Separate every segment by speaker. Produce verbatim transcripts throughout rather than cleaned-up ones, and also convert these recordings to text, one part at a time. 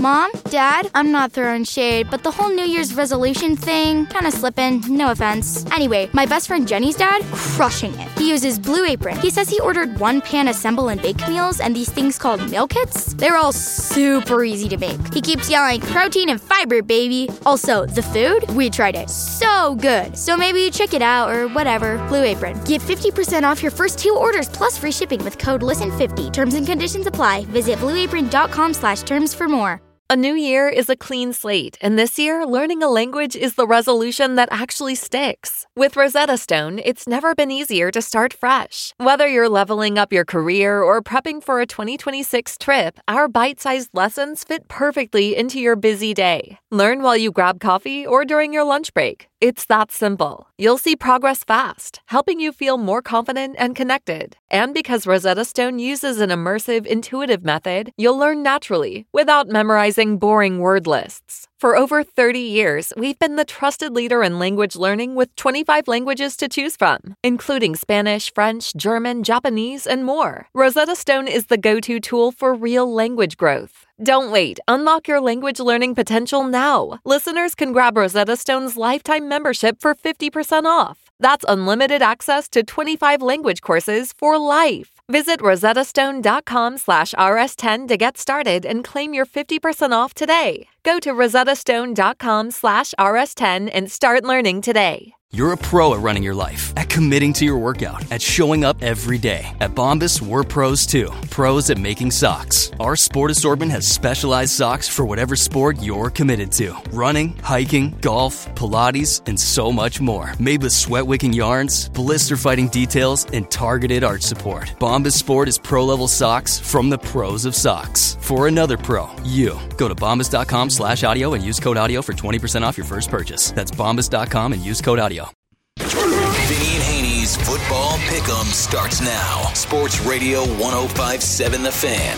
Speaker 1: Mom, Dad, I'm not throwing shade, but the whole New Year's resolution thing, kind of slipping, no offense. Anyway, my best friend Jenny's dad, crushing it. He uses Blue Apron. He says he ordered one pan assemble and bake meals and these things called meal kits. They're all super easy to make. He keeps yelling, protein and fiber, baby. Also, the food, we tried it. So good. So maybe check it out or whatever. Blue Apron. Get fifty percent off your first two orders plus free shipping with code listen fifty. Terms and conditions apply. Visit blueapron.com slash terms for more.
Speaker 2: A new year is a clean slate, and this year, learning a language is the resolution that actually sticks. With Rosetta Stone, it's never been easier to start fresh. Whether you're leveling up your career or prepping for a twenty twenty-six trip, our bite-sized lessons fit perfectly into your busy day. Learn while you grab coffee or during your lunch break. It's that simple. You'll see progress fast, helping you feel more confident and connected. And because Rosetta Stone uses an immersive, intuitive method, you'll learn naturally without memorizing boring word lists. For over thirty years, we've been the trusted leader in language learning with twenty-five languages to choose from, including Spanish, French, German, Japanese, and more. Rosetta Stone is the go-to tool for real language growth. Don't wait. Unlock your language learning potential now. Listeners can grab Rosetta Stone's lifetime membership for fifty percent off. That's unlimited access to twenty-five language courses for life. Visit rosettastone.com slash rs10 to get started and claim your fifty percent off today. Go to rosettastone.com slash rs10 and start learning today.
Speaker 3: You're a pro at running your life, at committing to your workout, at showing up every day. At Bombas, we're pros too. Pros at making socks. Our sport assortment has specialized socks for whatever sport you're committed to. Running, hiking, golf, Pilates, and so much more. Made with sweat-wicking yarns, blister-fighting details, and targeted arch support. Bombas Sport is pro-level socks from the pros of socks. For another pro, you. Go to bombas.com slash audio and use code audio for twenty percent off your first purchase. That's bombas dot com and use code audio.
Speaker 4: Vinny and Haney's Football Pick'em starts now. Sports Radio one oh five point seven The Fan.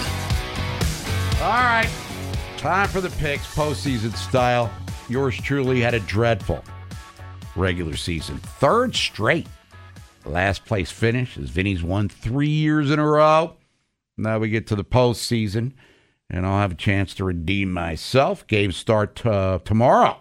Speaker 5: All right. Time for the picks, postseason style. Yours truly had a dreadful regular season. Third straight last place finish as Vinny's won three years in a row. Now we get to the postseason, and I'll have a chance to redeem myself. Games start uh, tomorrow.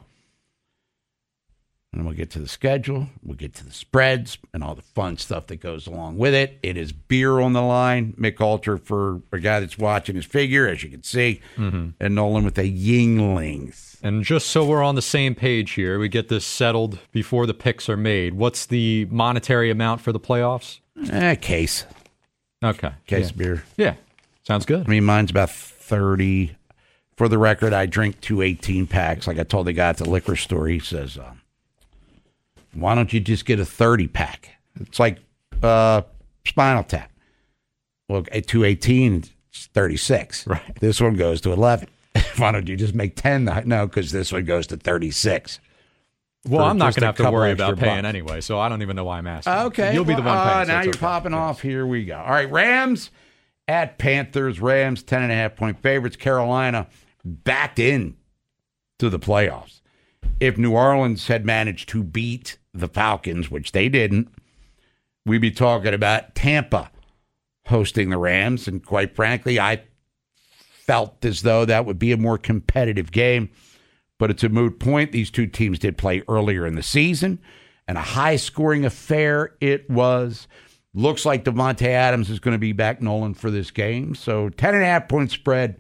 Speaker 5: And we'll get to the schedule, we'll get to the spreads, and all the fun stuff that goes along with it. It is beer on the line. Mick Alter for a guy that's watching his figure, as you can see, mm-hmm. and Nolan with a Yinglings.
Speaker 6: And just so we're on the same page here, we get this settled before the picks are made. What's the monetary amount for the playoffs?
Speaker 5: Eh, case.
Speaker 6: Okay.
Speaker 5: Case
Speaker 6: yeah.
Speaker 5: of beer.
Speaker 6: Yeah, sounds good.
Speaker 5: I mean, mine's about thirty. For the record, I drink two eighteen packs. Like I told the guy at the liquor store, he says, um, why don't you just get a thirty pack? It's like uh, Spinal Tap. Well, at two eighteen, it's thirty-six.
Speaker 6: Right.
Speaker 5: This one goes to eleven. Why don't you just make ten? No, because this one goes to thirty-six.
Speaker 6: Well, I'm not going to have to worry about paying
Speaker 5: bucks.
Speaker 6: anyway, so I don't even know why I'm asking.
Speaker 5: Okay.
Speaker 6: You'll be the one
Speaker 5: uh,
Speaker 6: paying. So
Speaker 5: now you're
Speaker 6: okay.
Speaker 5: popping
Speaker 6: yes.
Speaker 5: off. Here we go. All right, Rams at Panthers. Rams, ten and a half point favorites. Carolina backed in to the playoffs. If New Orleans had managed to beat the Falcons, which they didn't, we'd be talking about Tampa hosting the Rams. And quite frankly, I felt as though that would be a more competitive game. But it's a moot point. These two teams did play earlier in the season, and a high-scoring affair it was. Looks like Devontae Adams is going to be back, Nolan, for this game. So ten and a half point spread.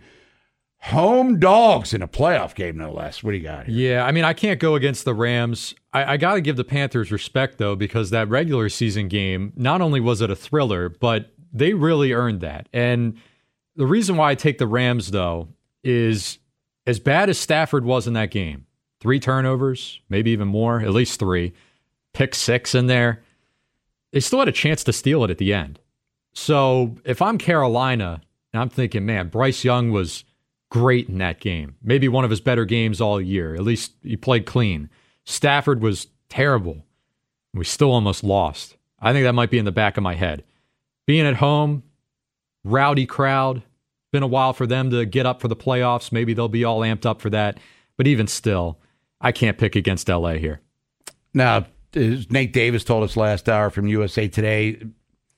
Speaker 5: Home dogs in a playoff game, no less. What do you got here?
Speaker 6: Yeah, I mean, I can't go against the Rams. I, I got to give the Panthers respect, though, because that regular season game, not only was it a thriller, but they really earned that. And the reason why I take the Rams, though, is as bad as Stafford was in that game, three turnovers, maybe even more, at least three, pick six in there, they still had a chance to steal it at the end. So if I'm Carolina, and I'm thinking, man, Bryce Young was great in that game. Maybe one of his better games all year. At least he played clean. Stafford was terrible. We still almost lost. I think that might be in the back of my head. Being at home, rowdy crowd, been a while for them to get up for the playoffs. Maybe they'll be all amped up for that. But even still, I can't pick against L A here.
Speaker 5: Now, as Nate Davis told us last hour from U S A Today,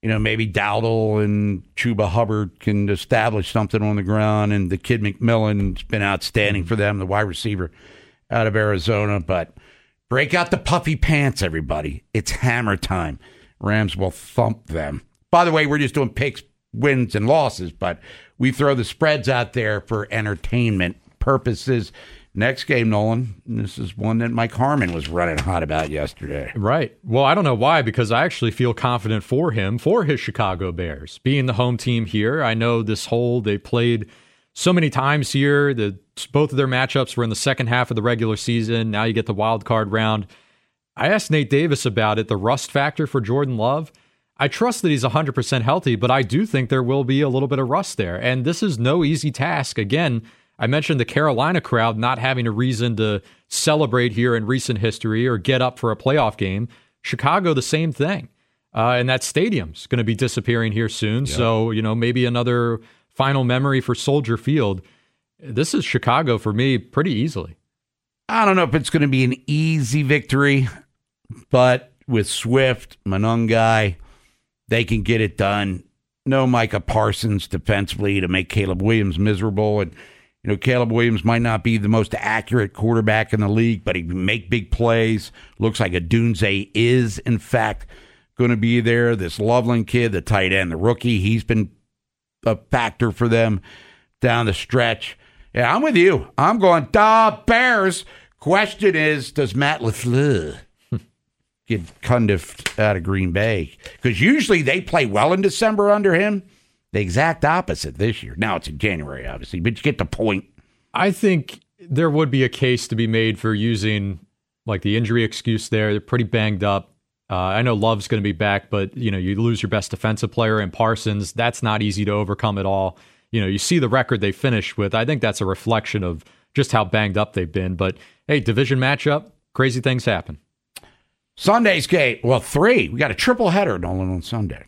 Speaker 5: you know, maybe Dowdle and Chuba Hubbard can establish something on the ground, and the kid McMillan's been outstanding for them, the wide receiver out of Arizona. But break out the puffy pants, everybody. It's hammer time. Rams will thump them. By the way, we're just doing picks, wins, and losses, but we throw the spreads out there for entertainment purposes. Next game, Nolan, this is one that Mike Harmon was running hot about yesterday.
Speaker 6: Right. Well, I don't know why, because I actually feel confident for him, for his Chicago Bears. Being the home team here, I know this whole, they played so many times here. The, both of their matchups were in the second half of the regular season. Now you get the wild card round. I asked Nate Davis about it, the rust factor for Jordan Love. I trust that he's one hundred percent healthy, but I do think there will be a little bit of rust there. And this is no easy task. Again, I mentioned the Carolina crowd not having a reason to celebrate here in recent history or get up for a playoff game. Chicago, the same thing. Uh, and that stadium's going to be disappearing here soon. Yep. So, you know, maybe another final memory for Soldier Field. This is Chicago for me pretty easily.
Speaker 5: I don't know if it's going to be an easy victory, but with Swift, Monangai, they can get it done. No Micah Parsons defensively to make Caleb Williams miserable. And you know, Caleb Williams might not be the most accurate quarterback in the league, but he can make big plays. Looks like Odunze is, in fact, going to be there. This Loveland kid, the tight end, the rookie, he's been a factor for them down the stretch. Yeah, I'm with you. I'm going, da Bears. Question is, does Matt LaFleur get Cundiff out of Green Bay? Because usually they play well in December under him. The exact opposite this year. Now it's in January, obviously, but you get the point.
Speaker 6: I think there would be a case to be made for using like the injury excuse there. They're pretty banged up. Uh, I know Love's going to be back, but you know, you lose your best defensive player in Parsons. That's not easy to overcome at all. You know, you see the record they finished with. I think that's a reflection of just how banged up they've been. But hey, division matchup, crazy things happen.
Speaker 5: Sunday's game. Well, three. We got a triple header, Nolan, on Sunday.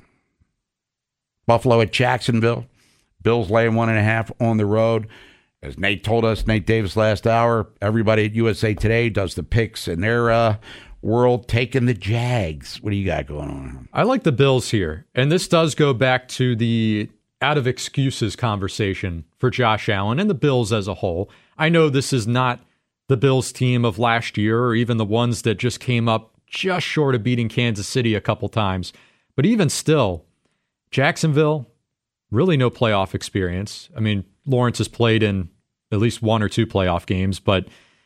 Speaker 5: Buffalo at Jacksonville. Bills laying one and a half on the road. As Nate told us, Nate Davis last hour, everybody at U S A Today does the picks in their uh, world, taking the Jags. What do you got going on?
Speaker 6: I like the Bills here. And this does go back to the out of excuses conversation for Josh Allen and the Bills as a whole. I know this is not the Bills team of last year or even the ones that just came up just short of beating Kansas City a couple times. But even still, Jacksonville, really no playoff experience. I mean, Lawrence has played in at least one or two playoff games, but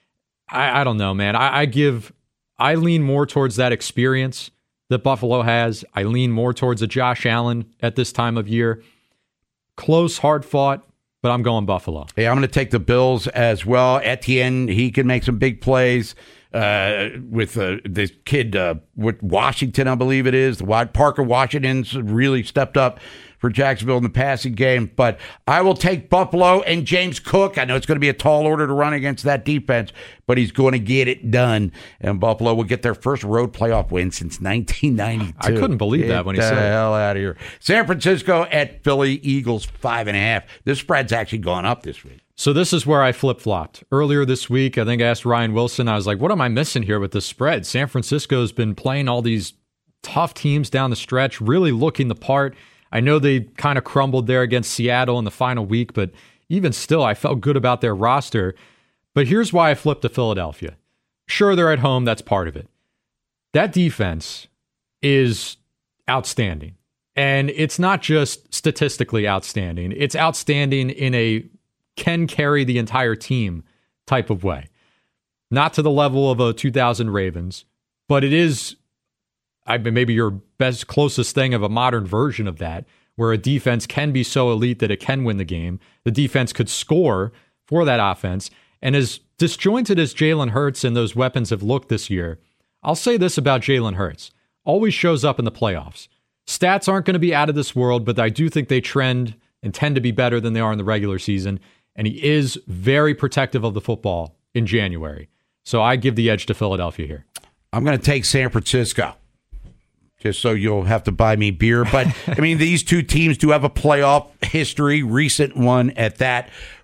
Speaker 6: I, I don't know, man. I, I give, I lean more towards that experience that Buffalo has. I lean more towards a Josh Allen at this time of year. Close, hard fought, but I'm going Buffalo.
Speaker 5: Hey, I'm going to take the Bills as well. Etienne, he can make some big plays. Uh, with uh, this kid uh, with Washington, I believe it is. The wide Parker Washington's really stepped up for Jacksonville in the passing game. But I will take Buffalo and James Cook. I know it's going to be a tall order to run against that defense, but he's going to get it done. And Buffalo will get their first road playoff win since nineteen ninety-two.
Speaker 6: I couldn't believe
Speaker 5: get
Speaker 6: that when he said it.
Speaker 5: Get the hell out of here. San Francisco at Philly, Eagles five and a half. This spread's actually gone up this week.
Speaker 6: So this is where I flip-flopped. Earlier this week, I think I asked Ryan Wilson, I was like, what am I missing here with this spread? San Francisco's been playing all these tough teams down the stretch, really looking the part. I know they kind of crumbled there against Seattle in the final week, but even still, I felt good about their roster. But here's why I flipped to Philadelphia. Sure, they're at home. That's part of it. That defense is outstanding. And it's not just statistically outstanding. It's outstanding in a can carry the entire team type of way. Not to the level of a two thousand Ravens, but it is I mean, maybe your best, closest thing of a modern version of that, where a defense can be so elite that it can win the game. The defense could score for that offense. And as disjointed as Jalen Hurts and those weapons have looked this year, I'll say this about Jalen Hurts. Always shows up in the playoffs. Stats aren't going to be out of this world, but I do think they trend and tend to be better than they are in the regular season. And he is very protective of the football in January. So I give the edge to Philadelphia here.
Speaker 5: I'm going to take San Francisco, just so you'll have to buy me beer. But, I mean, these two teams do have a playoff history, recent one at that.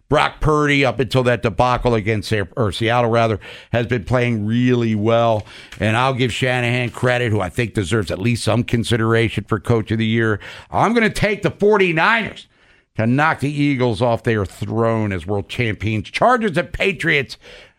Speaker 5: Brock Purdy, up until that debacle against or Seattle, rather, has been playing really well. And I'll give Shanahan credit, who I think deserves at least some consideration for Coach of the Year. I'm going to take the 49ers to knock the Eagles off their throne as world champions. Chargers and Patriots.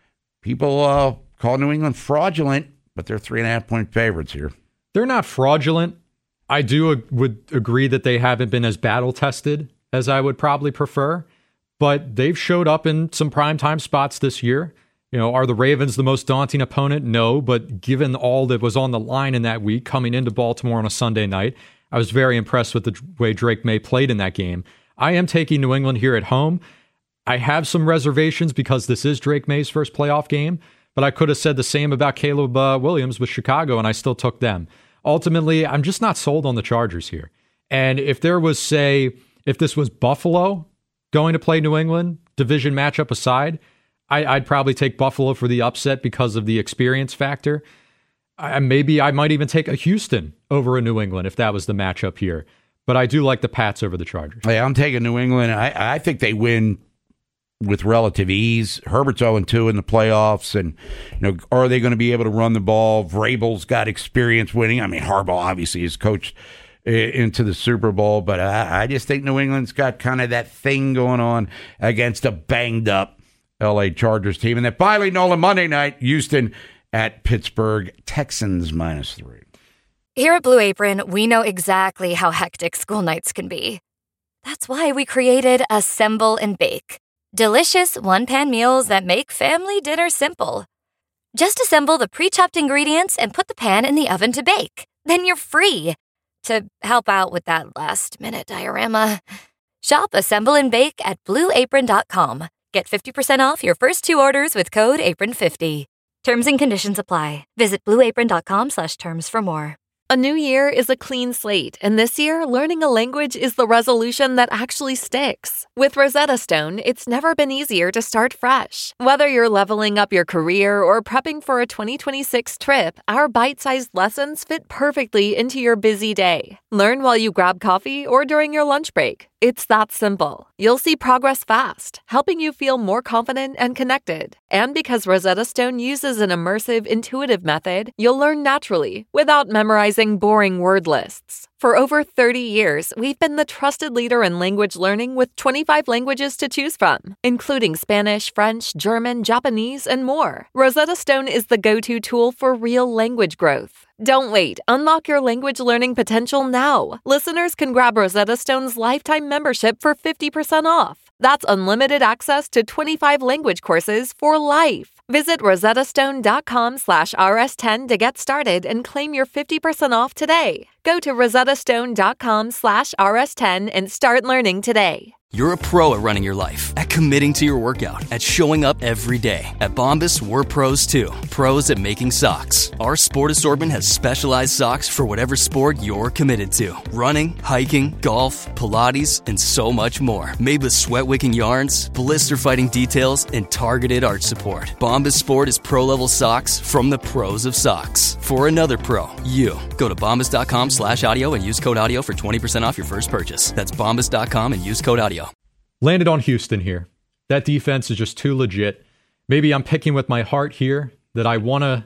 Speaker 5: People uh, call New England fraudulent, but they're three and a half point favorites here.
Speaker 6: They're not fraudulent. I do ag- would agree that they haven't been as battle tested as I would probably prefer, but they've showed up in some primetime spots this year. You know, are the Ravens the most daunting opponent? No, but given all that was on the line in that week coming into Baltimore on a Sunday night, I was very impressed with the way Drake May played in that game. I am taking New England here at home. I have some reservations because this is Drake May's first playoff game, but I could have said the same about Caleb uh, Williams with Chicago, and I still took them. Ultimately, I'm just not sold on the Chargers here. And if there was, say, if this was Buffalo going to play New England, division matchup aside, I, I'd probably take Buffalo for the upset because of the experience factor. I, maybe I might even take a Houston over a New England if that was the matchup here. But I do like the Pats over the Chargers.
Speaker 5: Yeah, I'm taking New England. I, I think they win with relative ease. Herbert's oh and two in the playoffs, and you know, are they going to be able to run the ball? Vrabel's got experience winning. I mean, Harbaugh obviously is coached into the Super Bowl, but I, I just think New England's got kind of that thing going on against a banged-up L A Chargers team. And then finally, Nolan, Monday night, Houston at Pittsburgh, Texans minus three.
Speaker 7: Here at Blue Apron, we know exactly how hectic school nights can be. That's why we created Assemble and Bake. Delicious one-pan meals that make family dinner simple. Just assemble the pre-chopped ingredients and put the pan in the oven to bake. Then you're free to help out with that last-minute diorama. Shop Assemble and Bake at blue apron dot com. Get fifty percent off your first two orders with code apron fifty. Terms and conditions apply. Visit blue apron dot com slash terms for more.
Speaker 2: A new year is a clean slate, and this year, learning a language is the resolution that actually sticks. With Rosetta Stone, it's never been easier to start fresh. Whether you're leveling up your career or prepping for a twenty twenty-six trip, our bite-sized lessons fit perfectly into your busy day. Learn while you grab coffee or during your lunch break. It's that simple. You'll see progress fast, helping you feel more confident and connected. And because Rosetta Stone uses an immersive, intuitive method, you'll learn naturally without memorizing boring word lists. For over thirty years, we've been the trusted leader in language learning with twenty-five languages to choose from, including Spanish, French, German, Japanese, and more. Rosetta Stone is the go-to tool for real language growth. Don't wait. Unlock your language learning potential now. Listeners can grab Rosetta Stone's lifetime membership for fifty percent off. That's unlimited access to twenty-five language courses for life. Visit rosettastone.com slash rs10 to get started and claim your fifty percent off today. Go to rosettastone.com slash rs10 and start learning today.
Speaker 3: You're a pro at running your life, at committing to your workout, at showing up every day. At Bombas, we're pros too. Pros at making socks. Our sport assortment has specialized socks for whatever sport you're committed to. Running, hiking, golf, Pilates, and so much more. Made with sweat-wicking yarns, blister-fighting details, and targeted arch support. Bombas Sport is pro-level socks from the pros of socks. For another pro, you. Go to bombas.com slash audio and use code audio for twenty percent off your first purchase. That's bombas dot com and use code audio.
Speaker 6: Landed on Houston here. That defense is just too legit. Maybe I'm picking with my heart here that I want to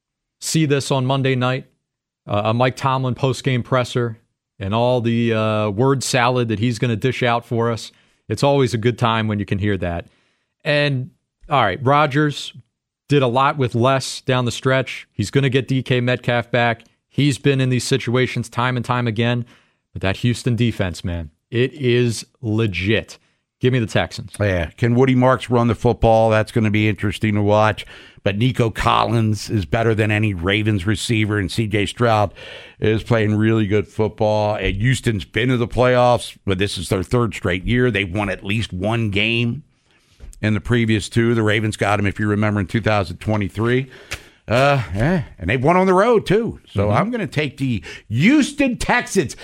Speaker 6: see this on Monday night. Uh, a Mike Tomlin post-game presser and all the uh, word salad that he's going to dish out for us. It's always a good time when you can hear that. And, all right, Rodgers did a lot with less down the stretch. He's going to get D K Metcalf back. He's been in these situations time and time again. But that Houston defense, man, it is legit. Give me the Texans.
Speaker 5: Yeah. Can Woody Marks run the football? That's going to be interesting to watch. But Nico Collins is better than any Ravens receiver, and C J Stroud is playing really good football. And Houston's been to the playoffs, but this is their third straight year. They've won at least one game in the previous two. The Ravens got them, if you remember, in two thousand twenty-three. Uh, yeah. And they've won on the road, too. So mm-hmm. I'm going to take the Houston Texans.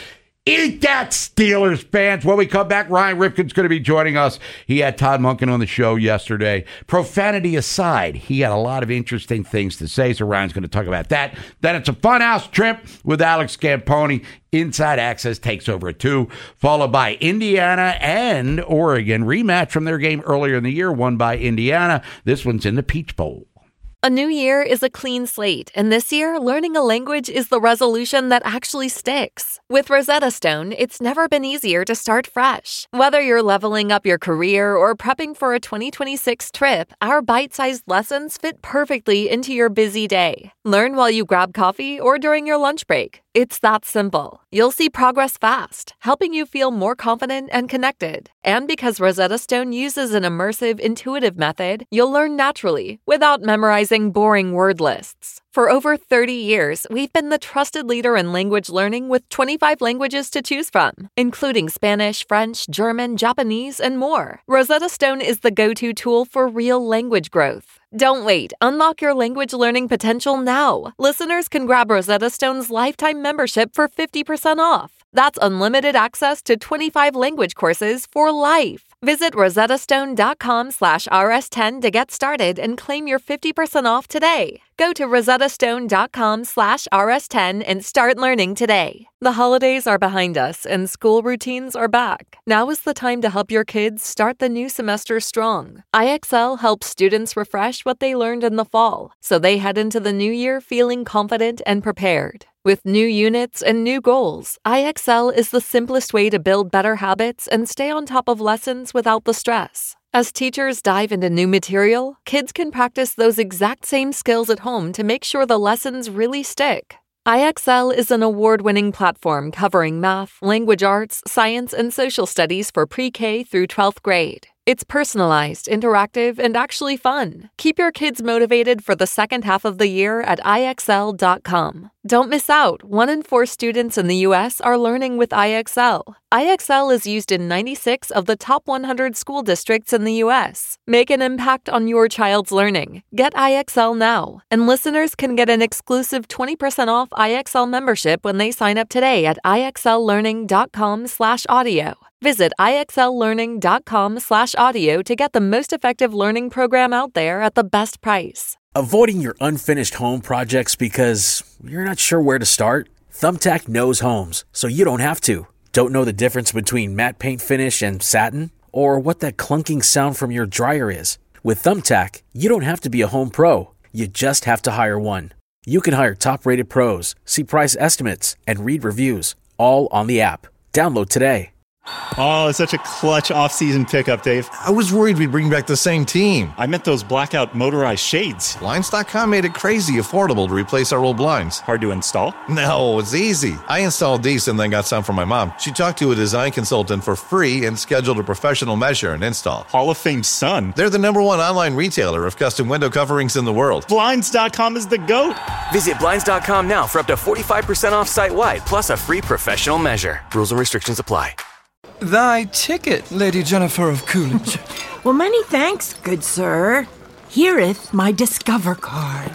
Speaker 5: Eat that, Steelers fans. When we come back, Ryan Rifkin's going to be joining us. He had Todd Monken on the show yesterday. Profanity aside, he had a lot of interesting things to say, so Ryan's going to talk about that. Then it's a funhouse trip with Alex Camponi. Inside Access takes over at two, followed by Indiana and Oregon. Rematch from their game earlier in the year, won by Indiana. This one's in the Peach Bowl.
Speaker 2: A new year is a clean slate, and this year, learning a language is the resolution that actually sticks. With Rosetta Stone, it's never been easier to start fresh. Whether you're leveling up your career or prepping for a twenty twenty-six trip, our bite-sized lessons fit perfectly into your busy day. Learn while you grab coffee or during your lunch break. It's that simple. You'll see progress fast, helping you feel more confident and connected. And because Rosetta Stone uses an immersive, intuitive method, you'll learn naturally without memorizing boring word lists. For over thirty years, we've been the trusted leader in language learning with twenty-five languages to choose from, including Spanish, French, German, Japanese, and more. Rosetta Stone is the go-to tool for real language growth. Don't wait. Unlock your language learning potential now. Listeners can grab Rosetta Stone's lifetime membership for fifty percent off. That's unlimited access to twenty-five language courses for life. Visit rosettastone.com slash rs10 to get started and claim your fifty percent off today. Go to rosettastone.com slash rs10 and start learning today. The holidays are behind us and school routines are back. Now is the time to help your kids start the new semester strong. I X L helps students refresh what they learned in the fall, so they head into the new year feeling confident and prepared. With new units and new goals, I X L is the simplest way to build better habits and stay on top of lessons without the stress. As teachers dive into new material, kids can practice those exact same skills at home to make sure the lessons really stick. I X L is an award-winning platform covering math, language arts, science, and social studies for pre-K through twelfth grade. It's personalized, interactive, and actually fun. Keep your kids motivated for the second half of the year at I X L dot com. Don't miss out. One in four students in the U S are learning with I X L. I X L is used in ninety-six of the top one hundred school districts in the U S. Make an impact on your child's learning. Get I X L now. And listeners can get an exclusive twenty percent off I X L membership when they sign up today at IXLlearning.com slash audio. Visit IXLlearning.com slash audio to get the most effective learning program out there at the best price.
Speaker 8: Avoiding your unfinished home projects because you're not sure where to start? Thumbtack knows homes, so you don't have to. Don't know the difference between matte paint finish and satin? Or what that clunking sound from your dryer is? With Thumbtack, you don't have to be a home pro. You just have to hire one. You can hire top-rated pros, see price estimates, and read reviews, all on the app. Download today.
Speaker 9: Oh, it's such a clutch off-season pickup, Dave.
Speaker 10: I was worried we'd bring back the same team.
Speaker 9: I meant those blackout motorized shades.
Speaker 10: Blinds dot com made it crazy affordable to replace our old blinds.
Speaker 9: Hard to install?
Speaker 10: No, it's easy. I installed these and then got some from my mom. She talked to a design consultant for free and scheduled a professional measure and install.
Speaker 9: Hall of Fame son.
Speaker 10: They're the number one online retailer of custom window coverings in the world.
Speaker 9: Blinds dot com is the GOAT.
Speaker 11: Visit Blinds dot com now for up to forty-five percent off site-wide, plus a free professional measure. Rules and restrictions apply.
Speaker 12: Thy ticket, Lady Jennifer of Coolidge.
Speaker 13: Well, many thanks, good sir. Hereeth my Discover card.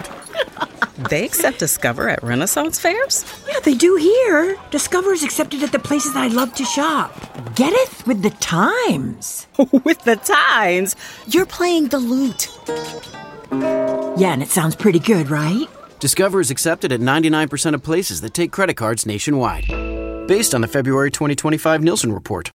Speaker 14: They accept Discover at Renaissance fairs?
Speaker 13: Yeah, they do here. Discover is accepted at the places I love to shop. Getteth with the times.
Speaker 14: With the times? You're playing the lute.
Speaker 13: Yeah, and it sounds pretty good, right?
Speaker 15: Discover is accepted at ninety-nine percent of places that take credit cards nationwide. Based on the February twenty twenty-five Nielsen report.